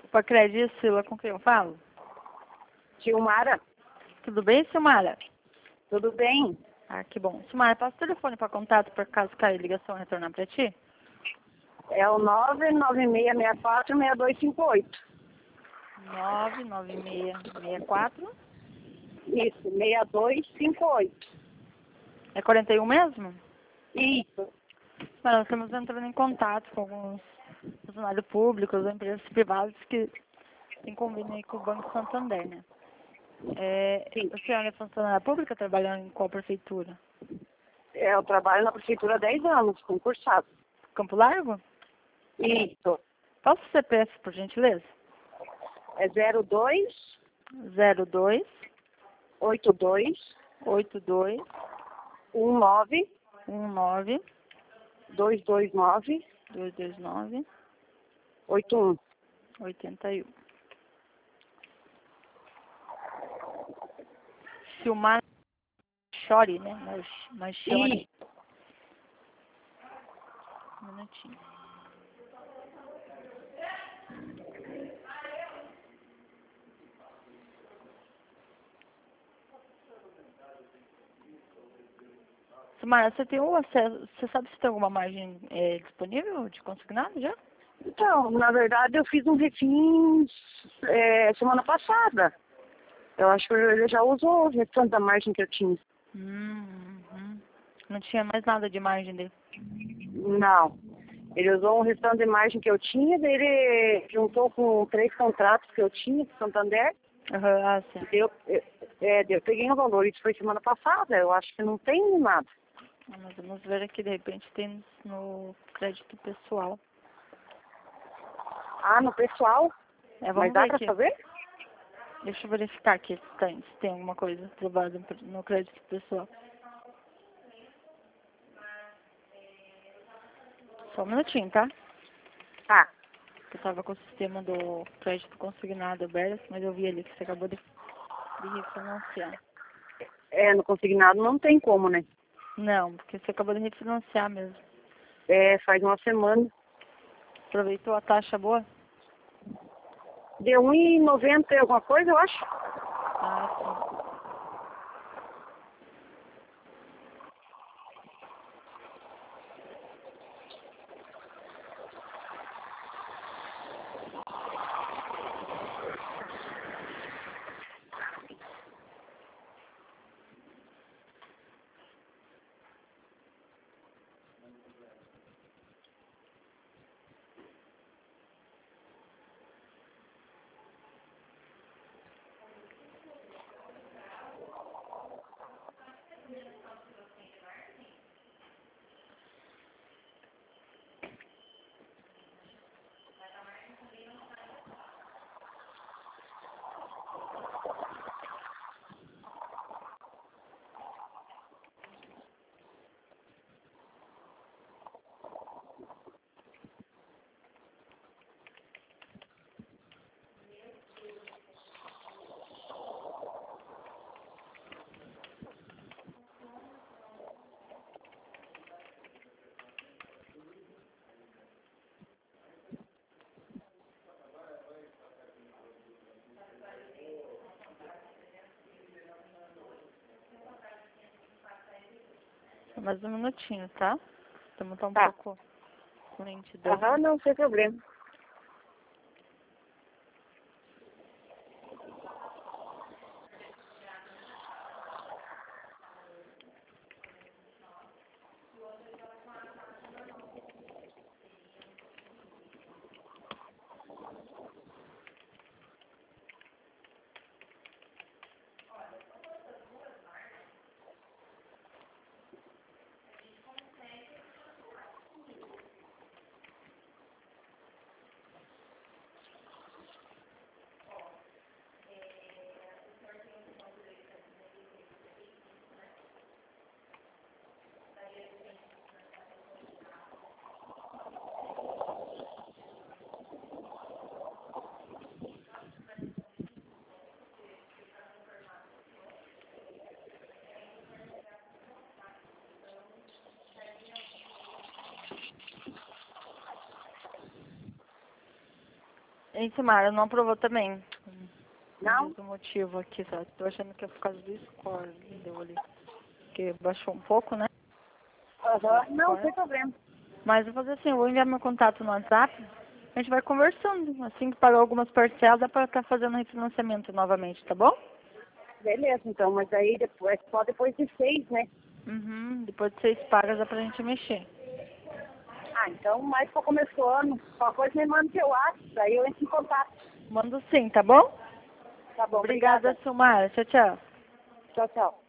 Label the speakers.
Speaker 1: Pacredi, Sila, com quem eu falo?
Speaker 2: Silmara,
Speaker 1: Tudo bem, Silmara?
Speaker 2: tudo bem?
Speaker 1: Ah, que bom. Silmara, passa o telefone para contato, por caso cair ligação e retornar para ti?
Speaker 2: É o 99664-6258.
Speaker 1: 99664.
Speaker 2: Isso, 6258.
Speaker 1: É 41 mesmo?
Speaker 2: Isso.
Speaker 1: Mas nós estamos entrando em contato com alguns funcionários públicos ou empresas privadas que têm convênio aí com o Banco Santander, né?
Speaker 2: Sim.
Speaker 1: A senhora é funcionária pública trabalhando em qual prefeitura?
Speaker 2: Eu trabalho na prefeitura há 10 anos, concursado.
Speaker 1: Campo Largo?
Speaker 2: Isso.
Speaker 1: Posso o CPF, por gentileza?
Speaker 2: É 02
Speaker 1: 02
Speaker 2: 82
Speaker 1: 82
Speaker 2: 19
Speaker 1: 19
Speaker 2: 229
Speaker 1: 229
Speaker 2: 81.
Speaker 1: 81. Silmar Chore, né? Marchiori.
Speaker 2: Isso.
Speaker 1: Um minutinho. Silmar, você tem o acesso, você sabe se tem alguma margem disponível de consignado já?
Speaker 2: Então, na verdade, eu fiz um refins semana passada. Eu acho que ele já usou o restante da margem que eu tinha.
Speaker 1: Uhum. Não tinha mais nada de margem dele.
Speaker 2: Não. Ele usou um restante de margem que eu tinha, daí ele juntou com 3 contratos que eu tinha de Santander.
Speaker 1: Ah, sim.
Speaker 2: Eu peguei um valor, isso foi semana passada, eu acho que não tem nada.
Speaker 1: Mas vamos ver aqui, de repente tem no crédito pessoal.
Speaker 2: Ah, no pessoal?
Speaker 1: Vamos
Speaker 2: Mas dá
Speaker 1: ver
Speaker 2: pra
Speaker 1: aqui.
Speaker 2: saber?
Speaker 1: Deixa eu verificar aqui se tem alguma coisa travada no crédito pessoal. Só um minutinho, tá?
Speaker 2: Tá.
Speaker 1: Eu tava com o sistema do crédito consignado aberto, mas eu vi ali que você acabou de refinanciar.
Speaker 2: No consignado não tem como, né?
Speaker 1: Não, porque você acabou de refinanciar mesmo.
Speaker 2: Faz uma semana.
Speaker 1: Aproveitou a taxa boa?
Speaker 2: Deu 1,90 e alguma coisa, eu acho.
Speaker 1: Ah, sim. Só mais um minutinho, tá? Estamos um
Speaker 2: Tá.
Speaker 1: pouco com lentidão.
Speaker 2: Aham, não, sem problema.
Speaker 1: Em Simara, não aprovou também.
Speaker 2: Não?
Speaker 1: O motivo aqui, sabe? Tô achando que é por causa do score que deu ali. Porque baixou um pouco, né?
Speaker 2: Aham. Não, sem problema.
Speaker 1: Mas eu vou fazer assim, eu vou enviar meu contato no WhatsApp. A gente vai conversando. Assim que pagar algumas parcelas, dá pra estar fazendo refinanciamento novamente, tá bom?
Speaker 2: Beleza, então, mas aí depois, só depois de 6, né?
Speaker 1: Uhum. Depois de 6 pagas dá pra gente mexer.
Speaker 2: Ah, então, mais pra começo do ano. Qualquer coisa me manda seu WhatsApp, daí eu entro em contato.
Speaker 1: Mando sim, tá bom?
Speaker 2: Tá bom,
Speaker 1: Obrigada,
Speaker 2: obrigada.
Speaker 1: Silmara. Tchau, tchau.
Speaker 2: Tchau, tchau.